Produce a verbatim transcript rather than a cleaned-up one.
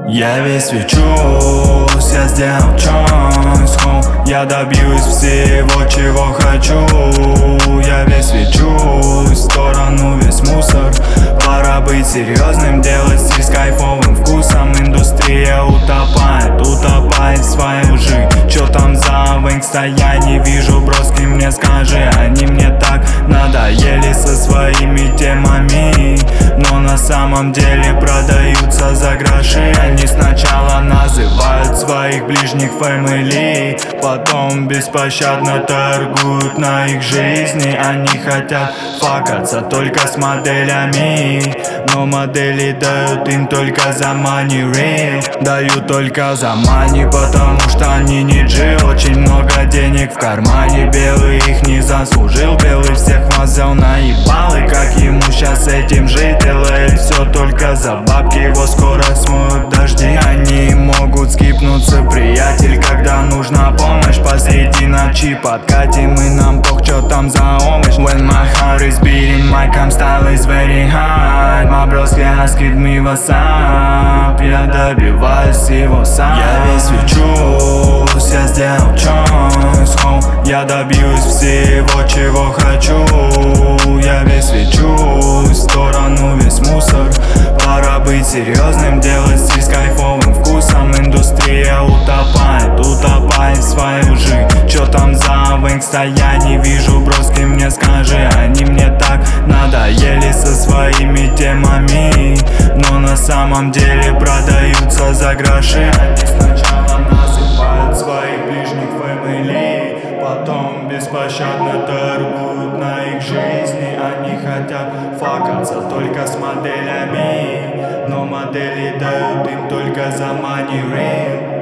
Я весь свечусь, я сделал choice home. Я добьюсь всего, чего хочу. Я весь свечусь, в сторону весь мусор. Пора быть серьезным, делать стиль с кайфовым вкусом. Индустрия утопает, утопает в своей лжи. Чё там за вэнкста, я не вижу, броски, мне скажи. Они мне так надоели со своими темами, но на самом деле продаются за гроши. Они сначала называют своих ближних family, потом беспощадно торгуют на их жизни. Они хотят факаться только с моделями, но модели дают им только за money real. Дают только за money, потому что они не джи. Очень много денег в кармане, белый их не заслужил. Белый всех вас взял, наебал, и как ему сейчас с этим жить? Делает все только за бабки, его скоро смоют дожди. Они могут скипнуться, приятель, когда нужна помощь. Посреди ночи подкатим, и нам пох, чё там за овощ. When my heart is beating, my calm style is very high. My broski asked me what's up, я добиваюсь всего сам. Я весь свечусь, я сделал choice home. Я добьюсь всего, чего хочу. Я весь свечусь, в сторону весь мусор. Пора быть серьезным, делать стиль с кайфовым вкусом. Индустрия утопает, утопает в своей лжи. Чё там за вэнкста, я не вижу, броски, мне скажи. Они мне так надоели со своими темами, но на самом деле продаются за гроши. Они сначала называют своих ближних family, потом беспощадно торгуют на их жизни. Они хотят факаться только с моделями, но модели дают им только за money real.